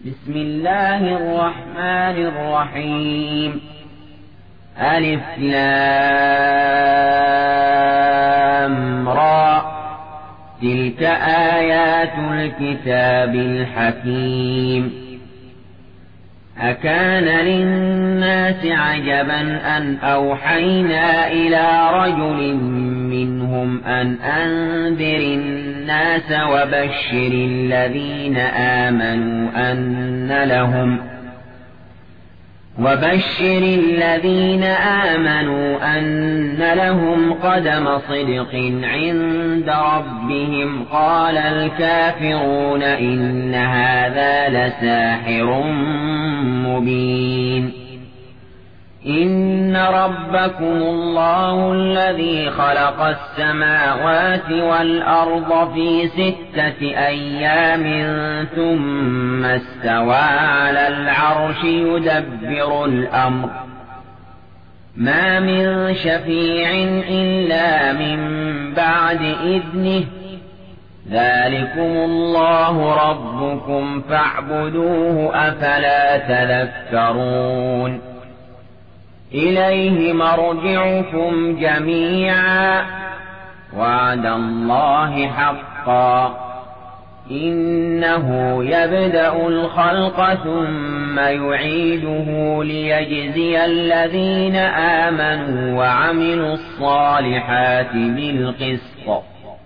بسم الله الرحمن الرحيم. ألف لام را، تلك آيات الكتاب الحكيم. أكان للناس عجبا أن أوحينا إلى رجل منهم أن أنذر الناس وبشر الذين آمنوا أن لهم قدم صدق عند ربهم. قال الكافرون إن هذا لساحر مبين. إن ربكم الله الذي خلق السماوات والأرض في 6 أيام ثم استوى على العرش يدبر الأمر، ما من شفيع إلا من بعد إذنه. ذلكم الله ربكم فاعبدوه، أفلا تذكرون. إليه مرجعكم جميعا، وعد الله حقا. إنه يبدأ الخلق ثم يعيده ليجزي الذين آمنوا وعملوا الصالحات بالقسط،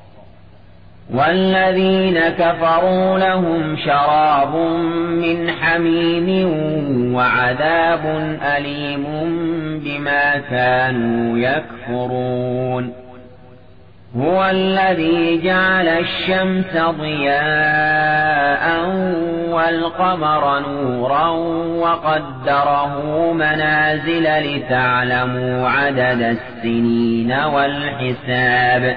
والذين كفروا لهم شراب من حميم وعذاب أليم بما كانوا يكفرون. هو الذي جعل الشمس ضياء والقمر نورا وقدره منازل لتعلموا عدد السنين والحساب.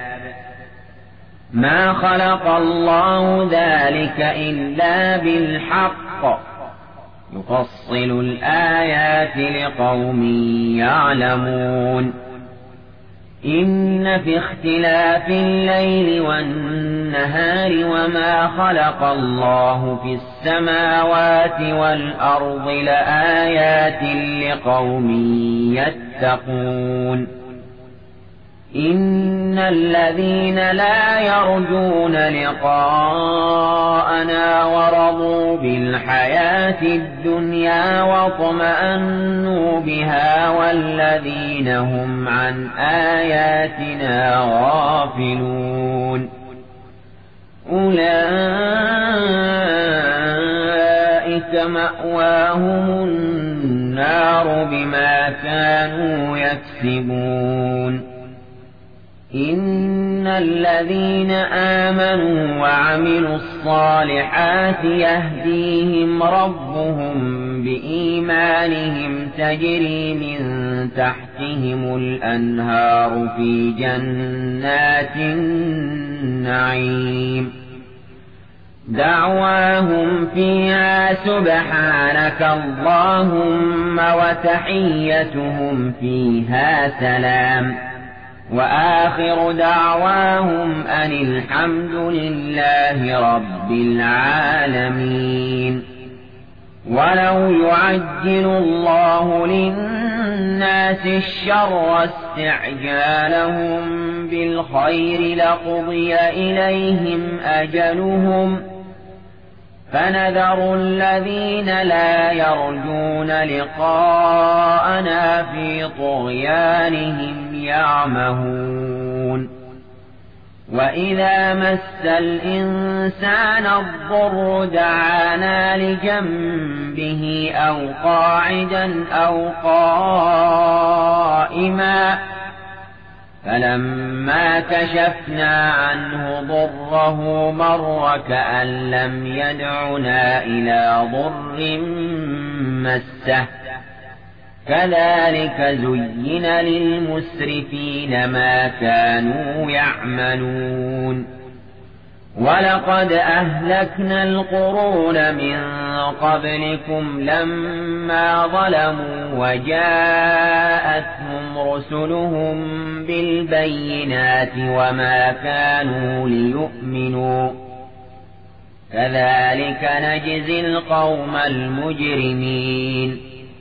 ما خلق الله ذلك إلا بالحق، يفصل الآيات لقوم يعلمون. إن في اختلاف الليل والنهار وما خلق الله في السماوات والأرض لآيات لقوم يتقون. إن الذين لا يرجون لقاءنا ورضوا بالحياة الدنيا واطمأنوا بها والذين هم عن آياتنا غافلون، أولئك مأواهم النار بما كانوا يكسبون. إن الذين آمنوا وعملوا الصالحات يهديهم ربهم بإيمانهم، تجري من تحتهم الأنهار في جنات النعيم. دعواهم فيها سبحانك اللهم وتحيتهم فيها سلام، وآخر دعواهم أن الحمد لله رب العالمين. ولو يعجل الله للناس الشر استعجالهم بالخير لقضي إليهم أجلهم، فنذر الذين لا يرجون لقاءنا في طغيانهم يعمهون. وإذا مس الإنسان الضر دعانا لجنبه أو قاعدا أو قائما، فلما كشفنا عنه ضره مر كأن لم يدعنا إلى ضر مسه. كذلك زين للمسرفين ما كانوا يعملون. ولقد أهلكنا القرون من قبلكم لما ظلموا وجاءتهم رسلهم بالبينات وما كانوا ليؤمنوا كذلك نجزي القوم المجرمين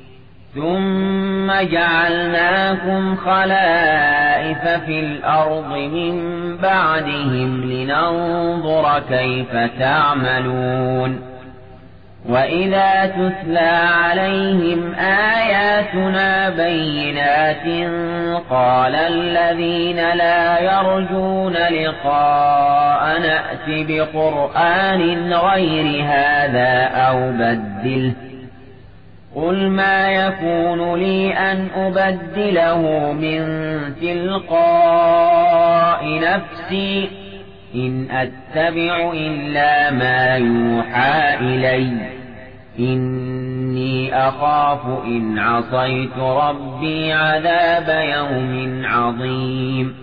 ثم جعلناكم خلائف في الأرض من بعدهم لننظر كيف تعملون وإذا تتلى عليهم آياتنا بينات قال الذين لا يرجون لقاء نأت بقرآن غير هذا أو بدله قل ما يكون لي أن أبدله من تلقاء نفسي إن أتبع إلا ما يوحى إلي إني أخاف إن عصيت ربي عذاب يوم عظيم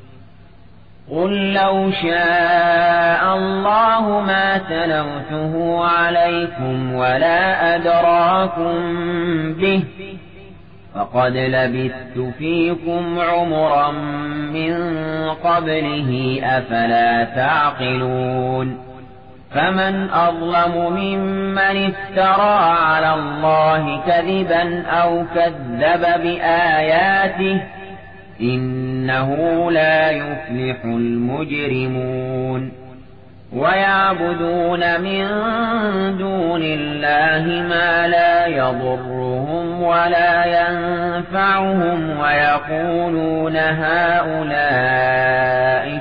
قل لو شاء الله ما تلوته عليكم ولا أدراكم به فقد لبثت فيكم عمرا من قبله أفلا تعقلون فمن أظلم ممن افترى على الله كذبا أو كذب بآياته إنه لا يفلح المجرمون ويعبدون من دون الله ما لا يضرهم ولا ينفعهم ويقولون هؤلاء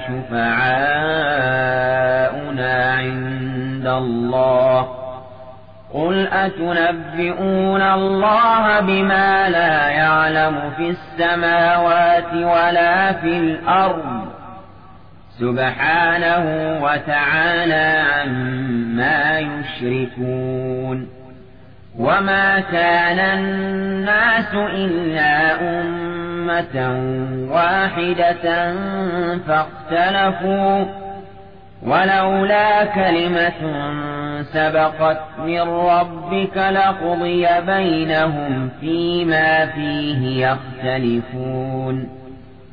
شفعاؤنا عند الله قل أتنبئون الله بما لا يعلم في السماوات ولا في الأرض سبحانه وتعالى عما يشركون وما كان الناس إلا أمة واحدة فاختلفوا ولولا كلمة سبقت من ربك لقضي بينهم فيما فيه يختلفون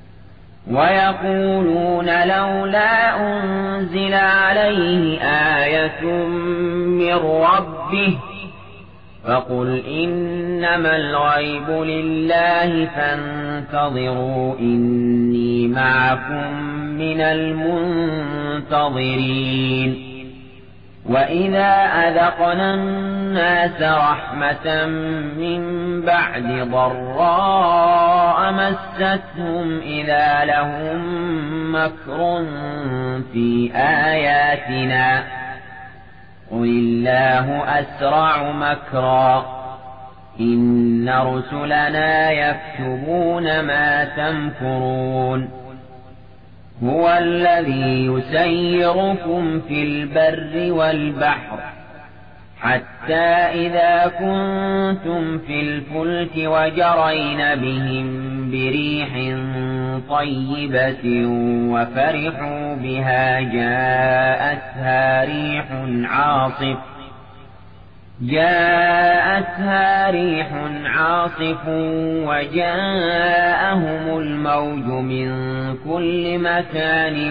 ويقولون لولا أنزل عليه آية من ربه فقل إنما الغيب لله فانتظروا إني معكم من المنتظرين وإذا أذقنا الناس رحمة من بعد ضراء مستهم إذا لهم مكر في آياتنا قل الله أسرع مكرا إن رسلنا يكتبون ما تمكرون هو الذي يسيركم في البر والبحر حتى إذا كنتم في الفلك وجرين بهم بريح طيبة وفرحوا بها جاءتها ريح عاصف وجاءهم الموج من كل مكان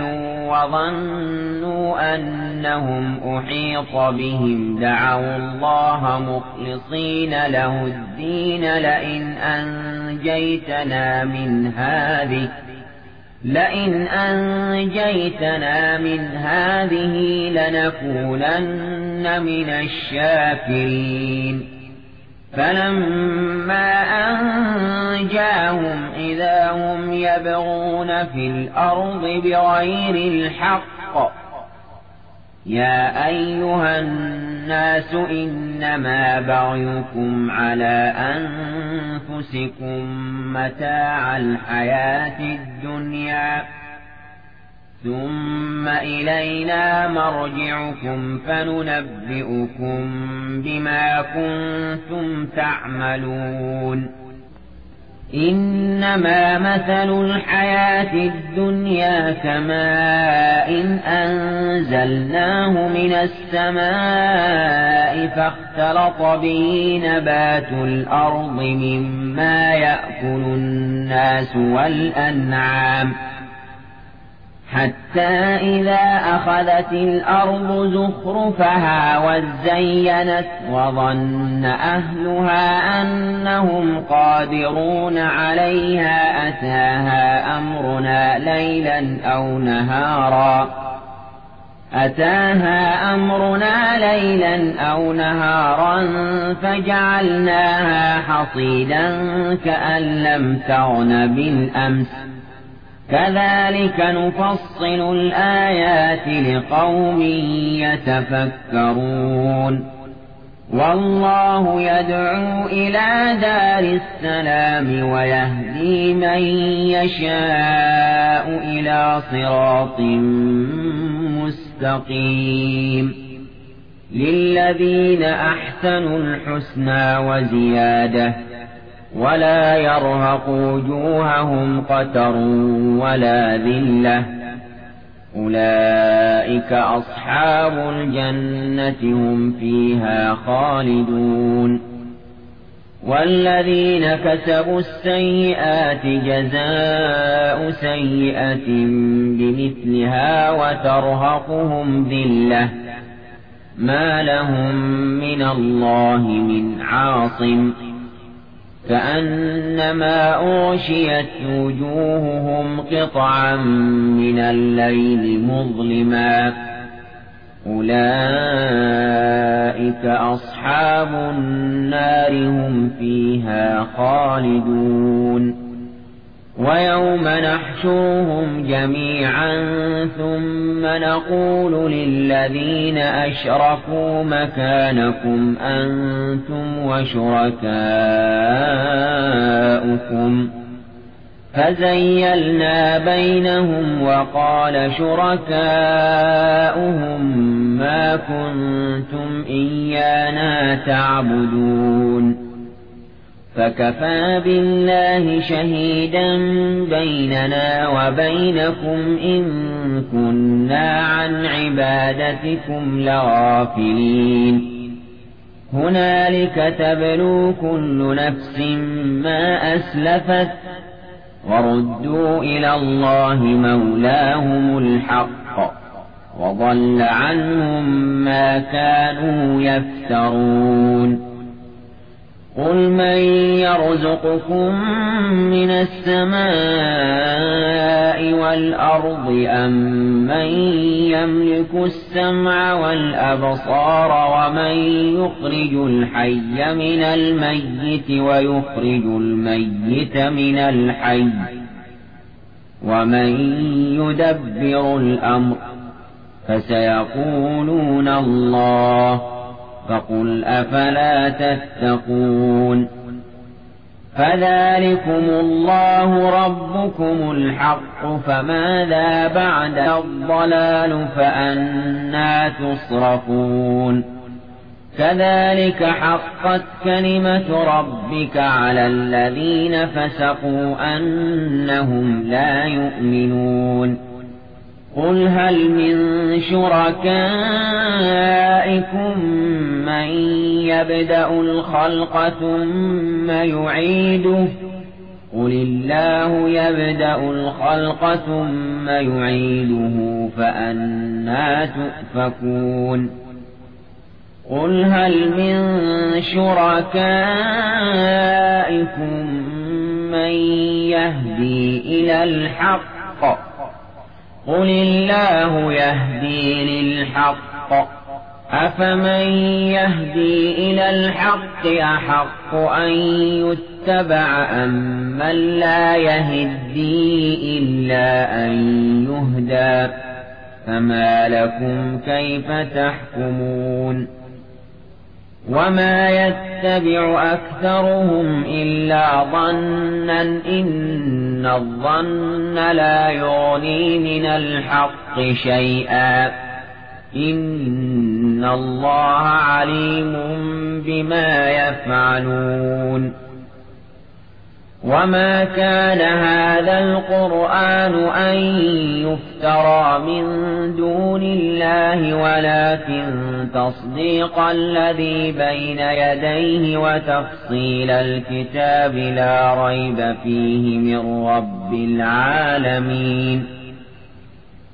وظنوا أنهم أحيط بهم دعوا الله مخلصين له الدين لئن أنجيتنا من هذه لنكونن من الشاكرين فلما أنجاهم إذا هم يبغون في الأرض بغير الحق يا أيها الناس إنما بغيكم على أنفسكم متاع الحياة الدنيا ثم إلينا مرجعكم فننبئكم بما كنتم تعملون إنما مثل الحياة الدنيا كماء أنزلناه من السماء فاختلط به نبات الأرض مما يأكل الناس والأنعام حتى إذا أخذت الأرض زخرفها وزينت وظن أهلها أنهم قادرون عليها أتاها أمرنا ليلا أو نهارا فجعلناها حصيدا كأن لم تغن بالأمس كذلك نفصل الآيات لقوم يتفكرون والله يدعو إلى دار السلام ويهدي من يشاء إلى صراط مستقيم للذين أحسنوا الحسنى وزيادة ولا يرهق وجوههم قتر ولا ذلة أولئك أصحاب الجنة هم فيها خالدون والذين كسبوا السيئات جزاء سيئة بمثلها وترهقهم ذلة ما لهم من الله من عاصم كأنما أغشيت وجوههم قطعا من الليل مظلما أولئك أصحاب النار هم فيها خالدون ويوم نحشرهم جميعا ثم نقول للذين أشركوا مكانكم أنتم وشركاؤكم فزيلنا بينهم وقال شركاؤهم ما كنتم إيانا تعبدون فكفى بالله شهيدا بيننا وبينكم إن كنا عن عبادتكم لغافلين هنالك تبلو كل نفس ما أسلفت وردوا إلى الله مولاهم الحق وضل عنهم ما كانوا يفترون قل من يرزقكم من السماء والأرض أم من يملك السمع والأبصار ومن يخرج الحي من الميت ويخرج الميت من الحي ومن يدبر الأمر فسيقولون الله فقل أفلا تتقون فذلكم الله ربكم الحق فماذا بعد الضلال فأنى تصرفون كذلك حقت كلمة ربك على الذين فسقوا أنهم لا يؤمنون قل هل من شركائكم من يبدأ الخلق ثم يعيده قل الله يبدأ الخلق ثم يعيده فأنى تؤفكون قل هل من شركائكم من يهدي إلى الحق قل الله يهدي للحق أفمن يهدي إلى الحق أحق أن يتبع أم من لا يهدي إلا أن يهدى فما لكم كيف تحكمون وما يتبع أكثرهم إلا ظنا إن الظن لا يغني من الحق شيئا إن الله عليم بما يفعلون وما كان هذا القرآن أن يفترى من دون الله ولكن تصديق الذي بين يديه وتفصيل الكتاب لا ريب فيه من رب العالمين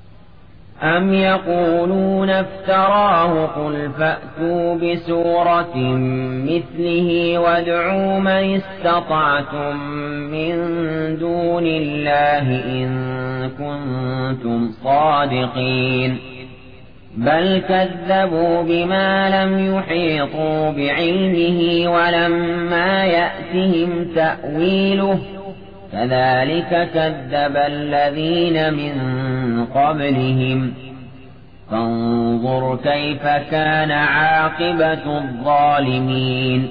أم يقولون افتراه قل فأتوا بسورة مثله وادعوا من استطعتم من دون الله إن كنتم صادقين بل كذبوا بما لم يحيطوا بعلمه ولما يأتهم تأويله كذلك كذب الذين من قبلهم فانظر كيف كان عاقبة الظالمين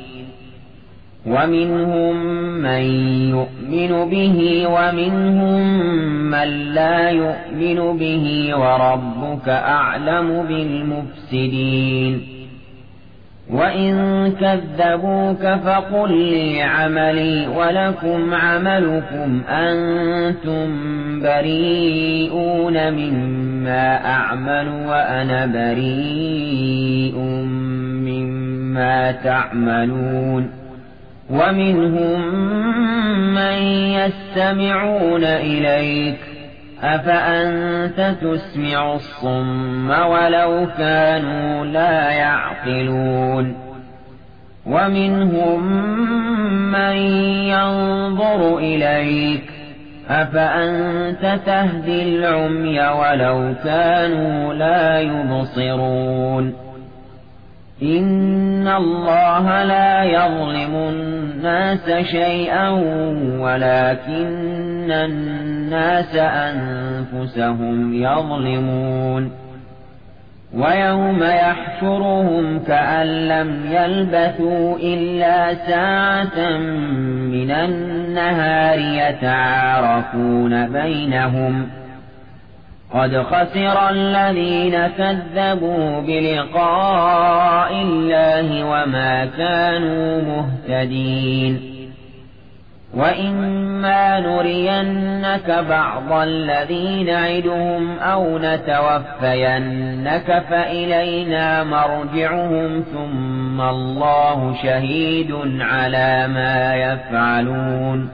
ومنهم من يؤمن به ومنهم من لا يؤمن به وربك أعلم بالمفسدين وإن كذبوك فقل لي عملي ولكم عملكم أنتم بريئون مما أعمل وأنا بريء مما تعملون ومنهم من يستمعون إليك أفأنت تسمع الصم ولو كانوا لا يعقلون ومنهم من ينظر إليك أفأنت تهدي العمي ولو كانوا لا يبصرون إن الله لا يظلم الناس شيئا ولكن الناس أنفسهم يظلمون ويوم يحشرهم كأن لم يلبثوا إلا ساعة من النهار يتعارفون بينهم قد خسر الذين كذبوا بلقاء الله وما كانوا مهتدين وإما نرينك بعض الذي نعدهم أو نتوفينك فإلينا مرجعهم ثم الله شهيد على ما يفعلون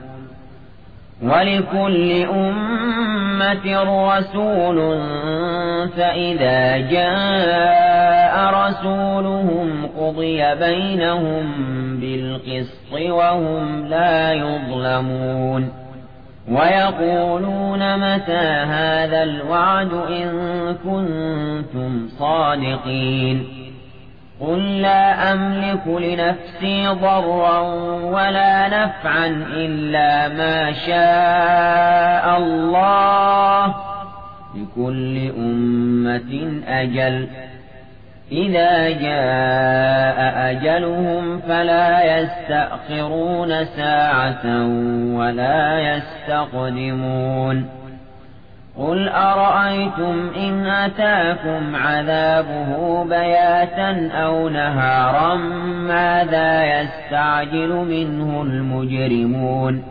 ولكل أمة رسول فإذا جاء رسولهم قضي بينهم بالقسط وهم لا يظلمون ويقولون متى هذا الوعد إن كنتم صادقين قل لا أملك لنفسي ضرا ولا نفعا إلا ما شاء الله لكل أمة أجل إذا جاء أجلهم فلا يستأخرون ساعة ولا يستقدمون قل أرأيتم إن أتاكم عذابه بياتا أو نهارا ماذا يستعجل منه المجرمون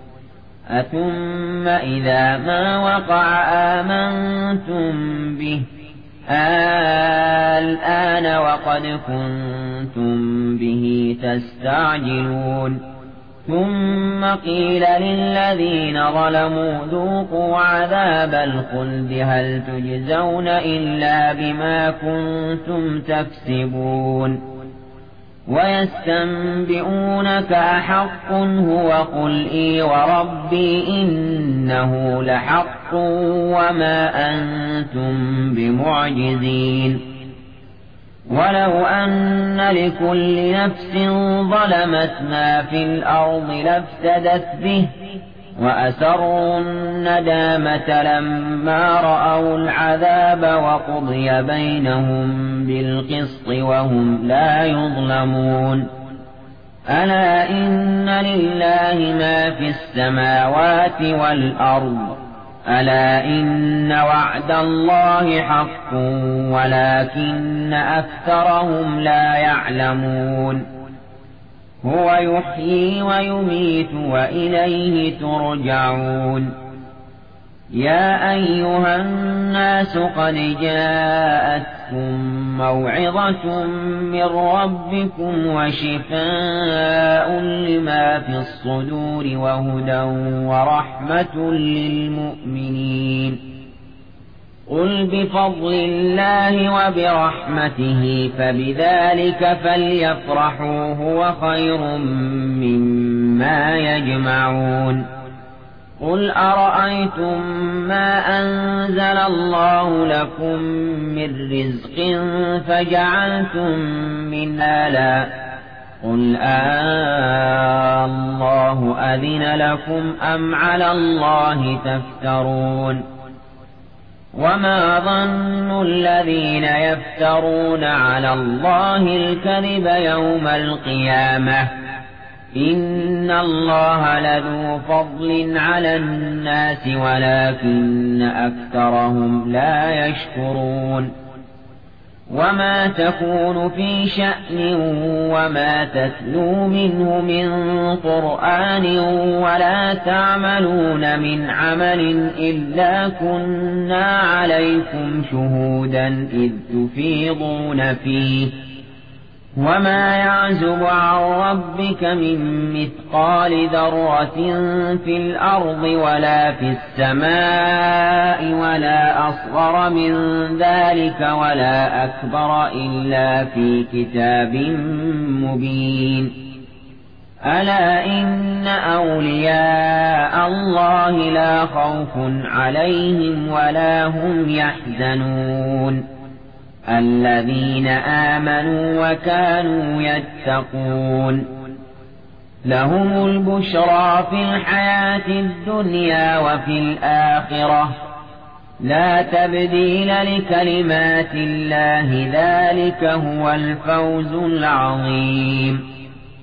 أثم إذا ما وقع آمنتم به الآن وقد كنتم به تستعجلون ثم قيل للذين ظلموا ذوقوا عذاب الخلد هل تجزون إلا بما كنتم تكسبون ويستنبئونك أحق هو قل إي وربي إنه لحق وما أنتم بمعجزين ولو أن لكل نفس ظلمت ما في الأرض لافتدت به وأسروا الندامة لما رأوا العذاب وقضي بينهم بالقسط وهم لا يظلمون ألا إن لله ما في السماوات والأرض ألا إن وعد الله حق ولكن أكثرهم لا يعلمون هو يحيي ويميت وإليه ترجعون يا أيها الناس قد جاءتكم موعظة من ربكم وشفاء لما في الصدور وهدى ورحمة للمؤمنين قل بفضل الله وبرحمته فبذلك فليفرحوا هو خير مما يجمعون قل أرأيتم ما أنزل الله لكم من رزق فجعلتم منه لا قل الله أذن لكم أم على الله تفترون وما ظن الذين يفترون على الله الكذب يوم القيامة إن الله لذو فضل على الناس ولكن أكثرهم لا يشكرون وما تكون في شأن وما تتلو منه من قرآن ولا تعملون من عمل إلا كنا عليكم شهودا إذ تفيضون فيه وما يعزب عن ربك من مثقال ذرة في الأرض ولا في السماء ولا أصغر من ذلك ولا أكبر إلا في كتاب مبين ألا إن أولياء الله لا خوف عليهم ولا هم يحزنون الذين آمنوا وكانوا يتقون لهم البشرى في الحياة الدنيا وفي الآخرة لا تبديل لكلمات الله ذلك هو الفوز العظيم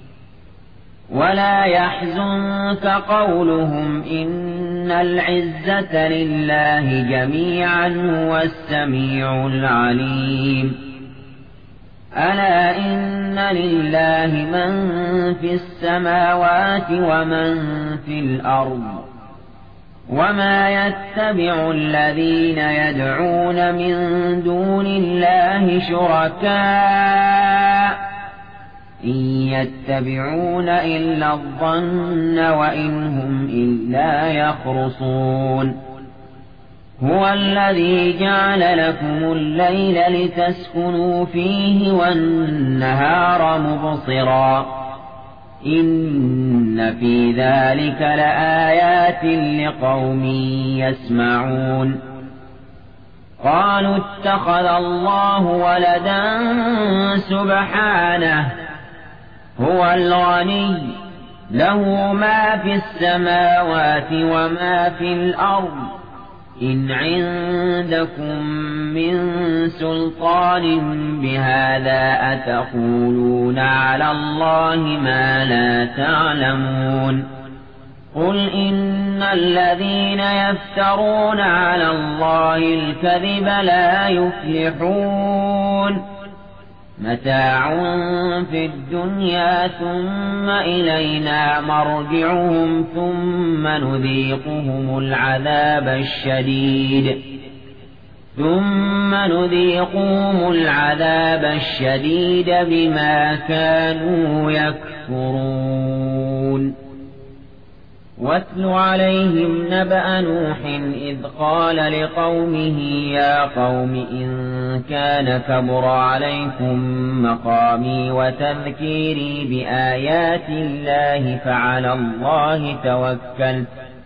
ولا يحزنك قولهم إن العزة لله جميعا هو السميع العليم ألا إن لله من في السماوات ومن في الأرض وما يتبع الذين يدعون من دون الله شركاء إن يتبعون إلا الظن وإن هم إلا يخرصون هو الذي جعل لكم الليل لتسكنوا فيه والنهار مبصرا إن في ذلك لآيات لقوم يسمعون قالوا اتخذ الله ولدا سبحانه هو الغني له ما في السماوات وما في الأرض إن عندكم من سلطان بهذا أتقولون على الله ما لا تعلمون قل إن الذين يفترون على الله الكذب لا يفلحون متاع في الدنيا ثم إلينا مرجعهم ثم نذيقهم العذاب الشديد بما كانوا يكفرون واتل عليهم نبأ نوح إذ قال لقومه يا قوم إن كان كبر عليكم مقامي وتذكيري بآيات الله فعلى الله توكلت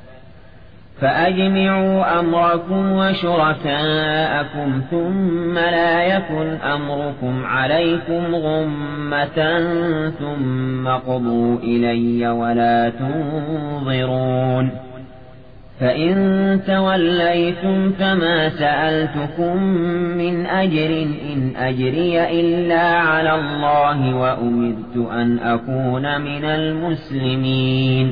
فأجمعوا أمركم وشركاءكم ثم لا يكن أمركم عليكم غمة ثم قضوا إلي ولا تنظرون فإن توليتم فما سألتكم من أجر إن أجري إلا على الله وأمرت أن أكون من المسلمين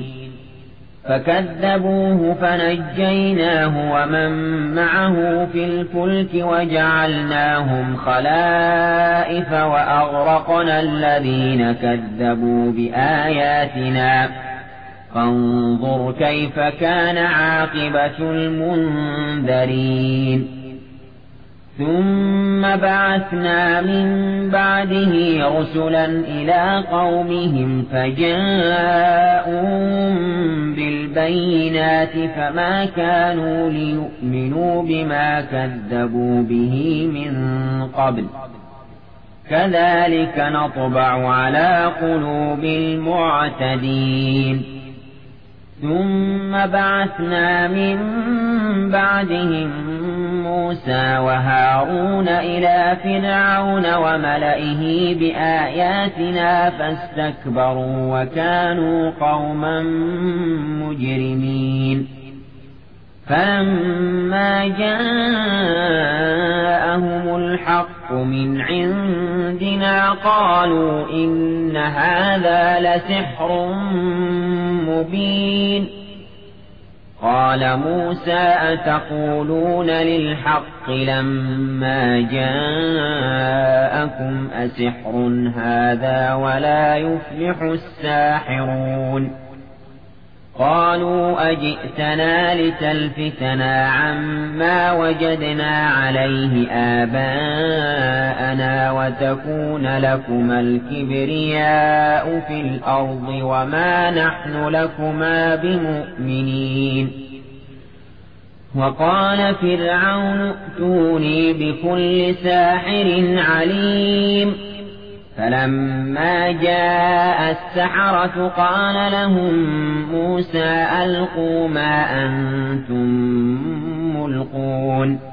فكذبوه فنجيناه ومن معه في الفلك وجعلناهم خلائف وأغرقنا الذين كذبوا بآياتنا فانظر كيف كان عاقبة المنذرين ثم بعثنا من بعده رسلا إلى قومهم فجاءوهم بالبينات فما كانوا ليؤمنوا بما كذبوا به من قبل كذلك نطبع على قلوب المعتدين ثم بعثنا من بعدهم موسى وهارون إلى فرعون وملئه بآياتنا فاستكبروا وكانوا قوما مجرمين فلما جاءهم الحق من عندنا قالوا إن هذا لسحر مبين قال موسى أتقولون للحق لما جاءكم أسحر هذا ولا يفلح الساحرون قالوا أجئتنا لتلفتنا عما وجدنا عليه آباءنا وتكون لكما الكبرياء في الأرض وما نحن لكما بمؤمنين وقال فرعون ائتوني بكل ساحر عليم فلما جاء السحرة قال لهم موسى ألقوا ما أنتم ملقون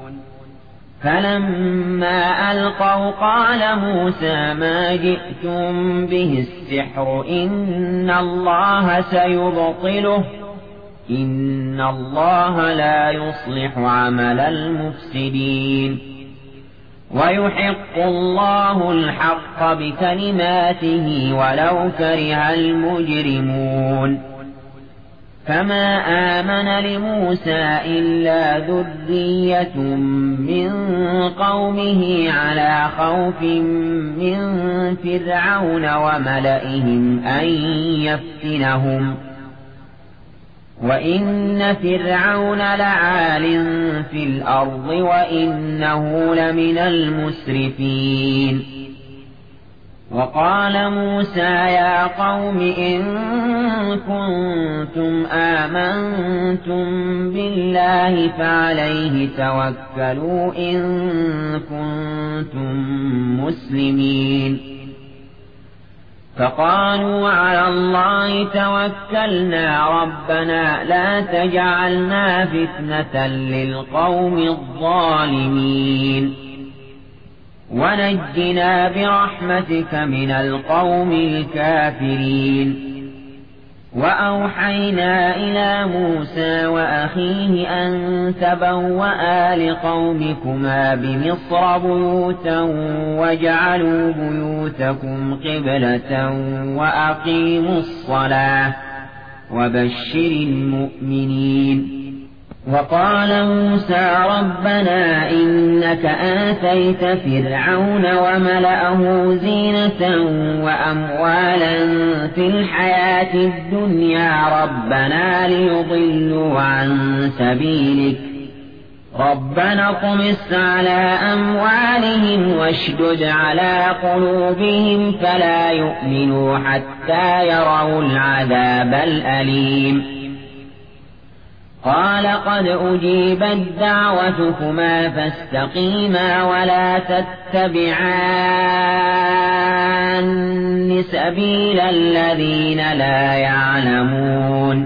فلما ألقوا قال موسى ما جئتم به السحر إن الله سيبطله إن الله لا يصلح عمل المفسدين ويحق الله الحق بكلماته ولو كره المجرمون فما آمن لموسى إلا ذرية من قومه على خوف من فرعون وملئهم أن يفتنهم وإن فرعون لعال في الأرض وإنه لمن المسرفين وقال موسى يا قوم إن كنتم آمنتم بالله فعليه توكلوا إن كنتم مسلمين فقالوا على الله توكلنا ربنا لا تجعلنا فتنة للقوم الظالمين ونجنا برحمتك من القوم الكافرين وأوحينا إلى موسى وأخيه أن تبوأ لقومكما بمصر بيوتا واجعلوا بيوتكم قبلة وأقيموا الصلاة وبشر المؤمنين وقال موسى ربنا إنك آتيت فرعون وملأه زينة وأموالا في الحياة الدنيا ربنا ليضلوا عن سبيلك ربنا اطمس على أموالهم واشدد على قلوبهم فلا يؤمنوا حتى يروا العذاب الأليم قال قد أجيبت دعوتكما فاستقيما ولا تتبعان سبيل الذين لا يعلمون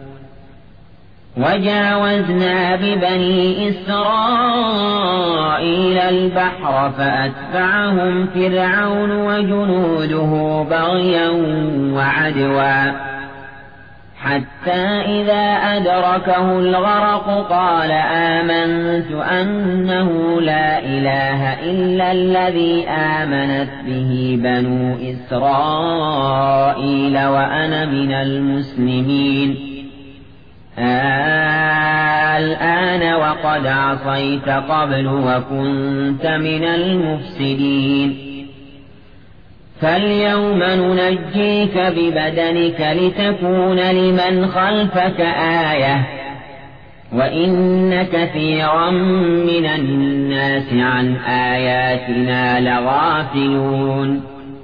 وجاوزنا ببني إسرائيل البحر فأتبعهم فرعون وجنوده بغيا وعدوا حتى إذا أدركه الغرق قال آمنت أنه لا إله إلا الذي آمنت به بنو إسرائيل وأنا من المسلمين الآن وقد عصيت قبل وكنت من المفسدين فاليوم ننجيك ببدنك لتكون لمن خلفك آية وإن كثيرا من الناس عن آياتنا لغافلون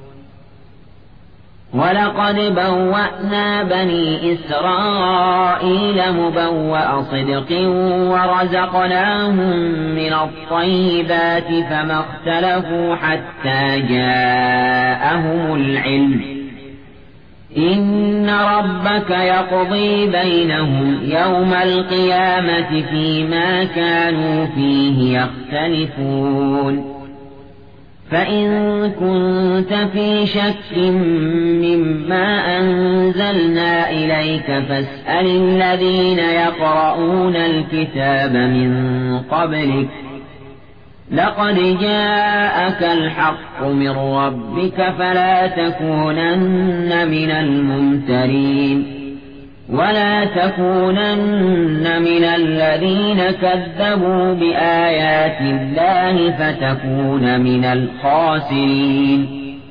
ولقد بوأنا بني إسرائيل مبوأ صدق ورزقناهم من الطيبات فما اختلفوا حتى جاءهم العلم إن ربك يقضي بينهم يوم القيامة فيما كانوا فيه يختلفون فإن كنت في شك مما أنزلنا إليك فاسأل الذين يقرؤون الكتاب من قبلك لقد جاءك الحق من ربك فلا تكونن من الممترين ولا تكونن من الذين كذبوا بآيات الله فتكون من الخاسرين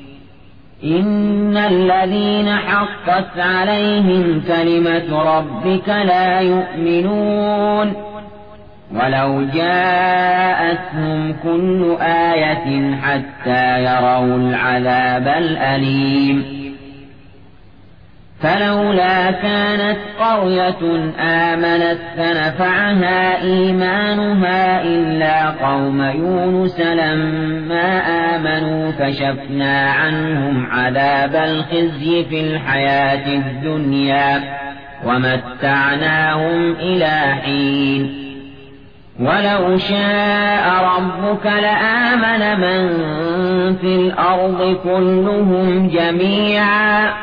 إن الذين حقت عليهم كلمة ربك لا يؤمنون ولو جاءتهم كل آية حتى يروا العذاب الأليم فلولا كانت قرية آمنت فنفعها إيمانها إلا قوم يونس لما آمنوا كشفنا عنهم عذاب الخزي في الحياة الدنيا ومتعناهم إلى حين ولو شاء ربك لآمن من في الأرض كلهم جميعا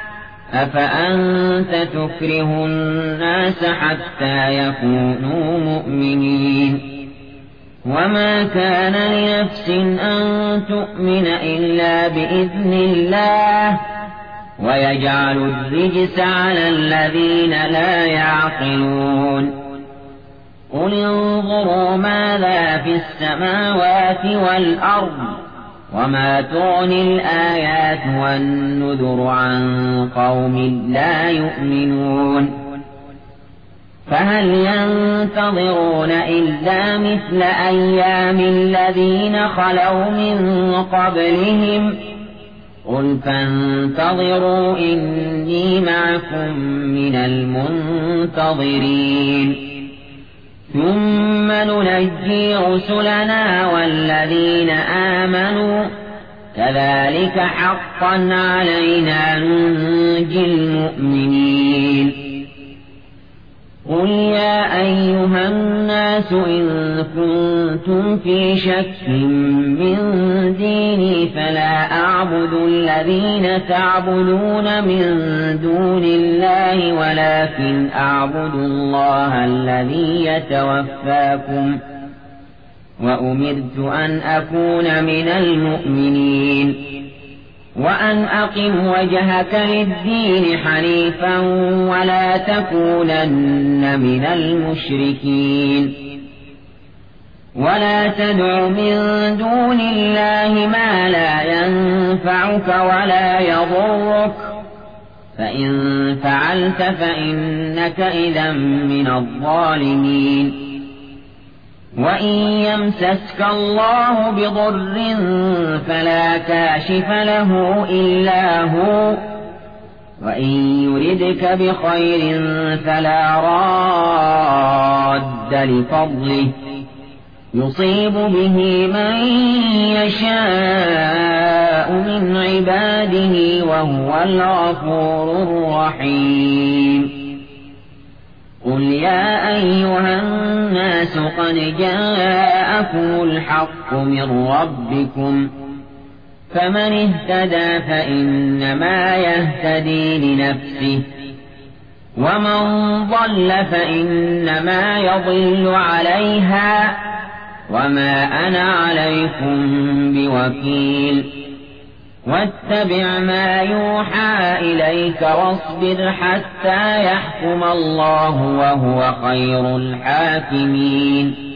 أفأنت تكره الناس حتى يكونوا مؤمنين وما كان لنفس أن تؤمن إلا بإذن الله ويجعل الرجس على الذين لا يعقلون قل انظروا ماذا في السماوات والأرض وما تغني الآيات والنذر عن قوم لا يؤمنون فهل ينتظرون إلا مثل أيام الذين خلوا من قبلهم قل فانتظروا إني معكم من المنتظرين ثم ننجي رسلنا والذين آمنوا كذلك حقا علينا ننجي المؤمنين قل يا أيها الناس إن كنتم في شك من ديني فلا أعبد الذين تعبدون من دون الله ولكن أعبد الله الذي يتوفاكم وأمرت أن أكون من المؤمنين وأن أقم وجهك للدين حنيفا ولا تكونن من المشركين ولا تدع من دون الله ما لا ينفعك ولا يضرك فإن فعلت فإنك إذا من الظالمين وإن يمسسك الله بضر فلا كاشف له إلا هو وإن يردك بخير فلا راد لفضله يصيب به من يشاء من عباده وهو الغفور الرحيم قل يا أيها الناس قد جاءكم الحق من ربكم فمن اهتدى فإنما يهتدي لنفسه ومن ضل فإنما يضل عليها وما أنا عليكم بوكيل واتبع ما يوحى إليك واصبر حتى يحكم الله وهو خير الحاكمين